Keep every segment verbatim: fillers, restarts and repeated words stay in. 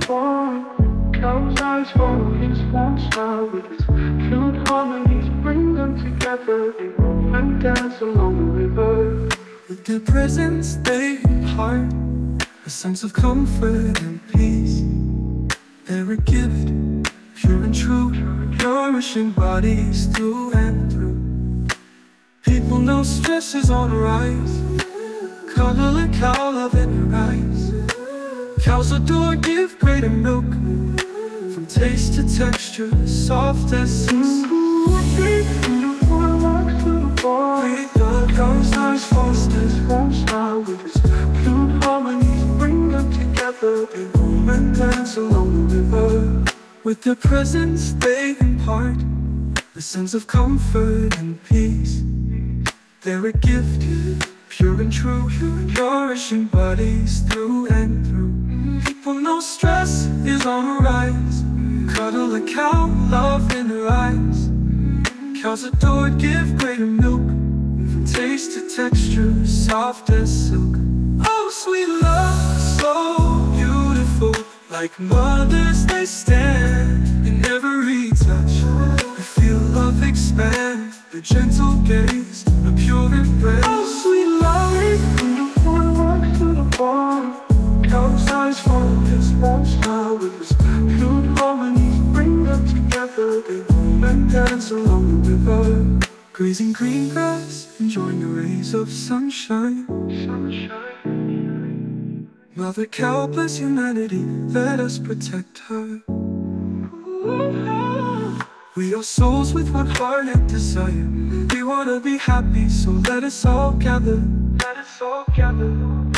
warm. Cow's eyes follow his warm smile with his fluid harmonies. Bring them together, they roam and dance along the river. With their presence they impart a sense of comfort and peace. They're a gift, pure and true, nourishing bodies through and through. People know stress is on the rise. Cuddle a cow, love in her eyes. Cows adore, give greater milk. From taste to texture, soft as silk. Cow's eyes fosters warm smile with his fluid harmonies. Bring them together, they roam and dance along the river. With their presence they impart a sense of comfort and peace. They're a gift, pure and true, nourishing bodies through and through. People know stress is on the rise. Cuddle a cow, love in her eyes. Cows adored, give greater milk. From taste to texture, soft as silk. Oh, sweet love, so beautiful. Like mothers they stand in every touch. We feel love expand, the gentle gaze, the pure embrace. Oh, sweet love, from the water walks to the farm. Cow's eyes follow his warm smile with his fluid harmonies. Bring them together, they roam and dance along the river. Grazing green grass, enjoying the rays of sunshine. Sunshine. Mother cow, bless humanity, let us protect her. We are souls with one heart and desire. We wanna be happy, so let us all gather. Let us all gather.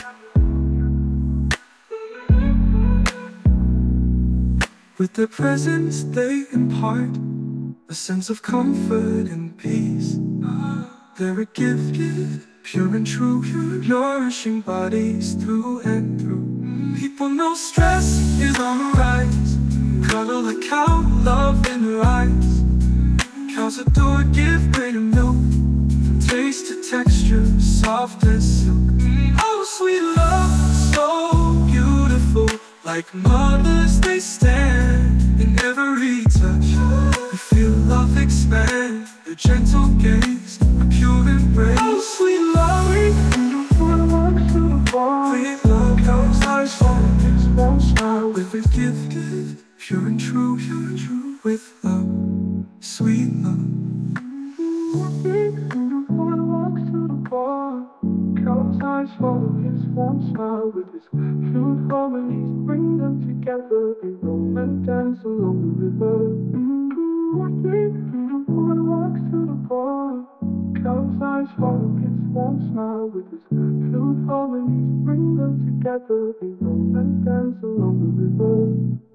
With their presence they impart a sense of comfort and peace. They're a gift, pure and true, nourishing bodies through and through. People know stress is on the rise. Cuddle a cow, love in her eyes. Cows adore, give greater milk. From taste to texture, soft as silk. Oh, sweet love, so beautiful. Like mothers they stand in every touch. We feel love expand, the gentle gaze, a pure embrace. Oh, sweet love, from the water walks to the farm. Sweet love, Cow's eyes follow his warm smile with with a gift, pure and true, pure and true, with love, sweet love. Cow's eyes follow his warm smile with his fluid harmonies. Bring them together, they roam and dance along the river. Cow's eyes follow his warm smile with his fluid harmonies. Bring them together, they roam and dance along the river.